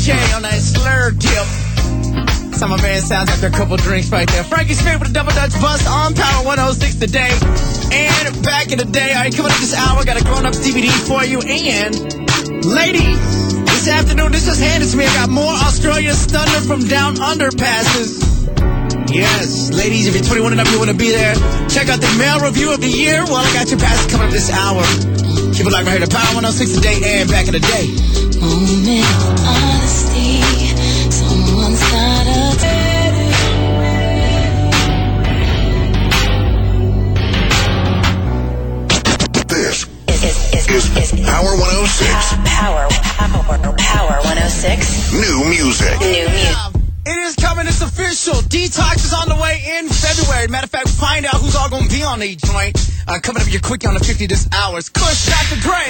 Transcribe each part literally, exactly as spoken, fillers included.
J on that slur dip. Some of my man sounds after a couple drinks right there. Frankie Spirit with a double Dutch bus on Power one oh six today. And back in the day, all right, coming up this hour, got a grown-up D V D for you. And ladies, this afternoon, this just handed to me. I got more Australia's Thunder from Down Under passes. Yes, ladies, if you're twenty-one and up, you want to be there. Check out the male review of the year. Well, I got your passes coming up this hour. Keep it like right here to Power one oh six today and back in the day. Moment of honesty, someone's gotta This is, is, is Power one oh six. Power, power, Power one oh six. New music. New music. It is coming. It's official. Detox is on the way in February. Matter of fact, find out who's all going to be on the joint. Uh, coming up, your quickie on the fifty this hour. It's Kush, Doctor Dre.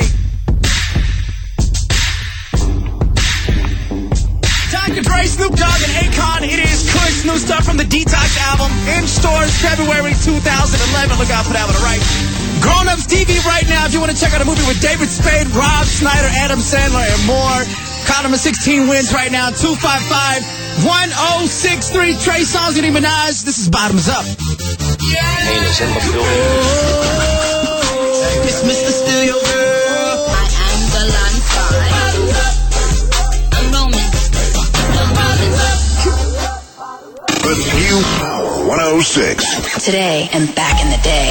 Doctor Dre, Snoop Dogg, and Akon. It is Kush. New stuff from the Detox album. In stores February two thousand eleven. Look out for that one, all right? Grown Ups T V right now. If you want to check out a movie with David Spade, Rob Schneider, Adam Sandler, and more. Call number sixteen wins right now. two five five, one oh six three. Trey Songz and Nicki Minaj. This is Bottoms Up. Heinous in the building. Miss Mister Steal Your Girl. I am the landslide. The new Power one oh six. Today and back in the day.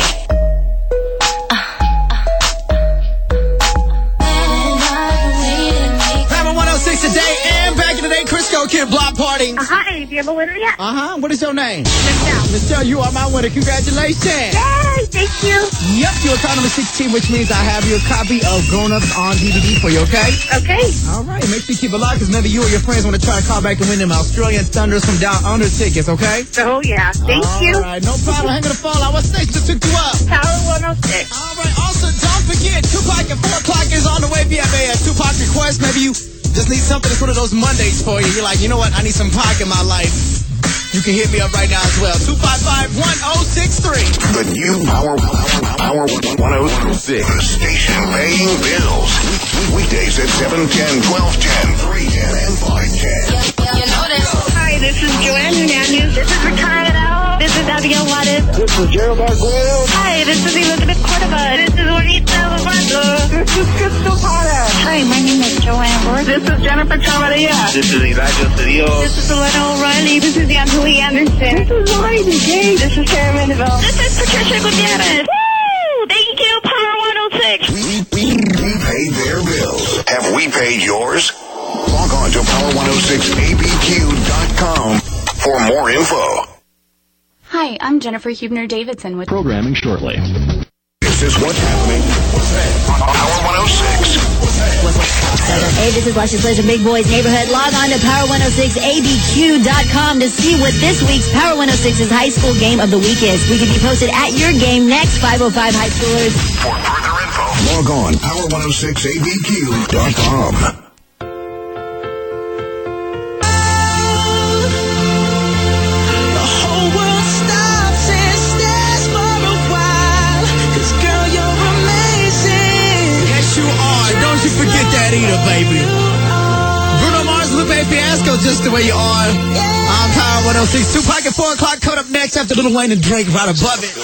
Today and back in the day, Crisco Kid Block Party. Uh-huh, and do you have a winner yet? Uh-huh. What is your name? Michelle. Michelle, you are my winner. Congratulations. Yay, thank you. Yep, you are call number sixteen, which means I have your copy of Grown Ups on D V D for you, okay? Okay. All right. Make sure you keep it locked, because maybe you or your friends want to try to call back and win them Australian Thunders from Down Under tickets, okay? Oh, yeah. Thank All you. All right. No problem. Hang on the phone. What station just took you up? Power one oh six. All right. Also, don't forget, Tupac at four o'clock is on the way. If you have a Tupac request, maybe you just need something that's one of those Mondays for you. You're like, you know what? I need some Pac in my life. You can hit me up right now as well. two five five, one oh six three. The new Power, Power, Power one oh six. The station paying bills. Weekdays at seven ten, twelve ten, three ten, and five ten. You know this. Hi, this is Joanne Hernandez. This is Ricardo. This is Abigail Wattis. This is Gerald Arguello. Hi, this is Elizabeth Cordova. This is Juanita Lavando. This is Crystal Potter. Hi, my name is Joanne Ward. This is Jennifer Chavarria. This is Elijah Cedillo. This is Elena O'Reilly. This is Angelie Anderson. This is Lori McGee. This is Sarah Mandeville. This is Patricia Gutierrez. Woo! Thank you, Power one oh six. We, we, we paid their bills. Have we paid yours? Log on to power one oh six A B Q dot com for more info. Hi, I'm Jennifer Hubner Davidson with programming shortly. This is what's happening on Power one oh six. Hey, this is Washington Pleasure Big Boys Neighborhood. Log on to power one oh six A B Q dot com to see what this week's Power one oh six's high school game of the week is. We can be posted at your game next, five oh five high schoolers. For further info, log on power one oh six A B Q dot com. Forget that either, baby. Bruno Mars, Lupe Fiasco, just the way you are. I'm Power one oh six. Tupac at four o'clock. Coming up next after Lil Wayne and Drake right above it.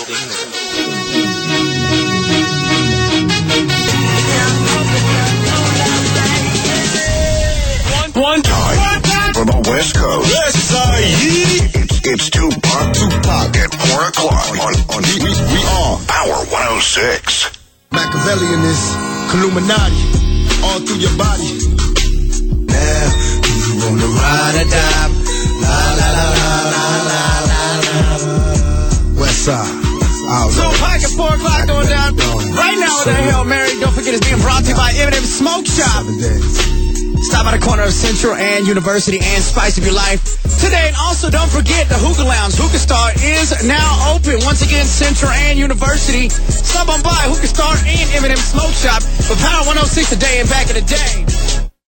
One time for the West Coast. Yes, sir. It's, it's Tupac, Tupac at four o'clock on, on we, we are Power one oh six. Machiavellian is Illuminati. All through your body. Now, you wanna ride or die? La la la la la la la. West Side. So, Pack at four o'clock going down. Right now with the Hail Mary. Don't forget it's being brought to you by Eminem Smoke Shop. Stop by the corner of Central and University and spice of your life today. And also, don't forget the Hookah Lounge. Hookah Star is now open. Once again, Central and University. Stop on by Hookah Star and Eminem Smoke Shop for Power one oh six today and back in the day.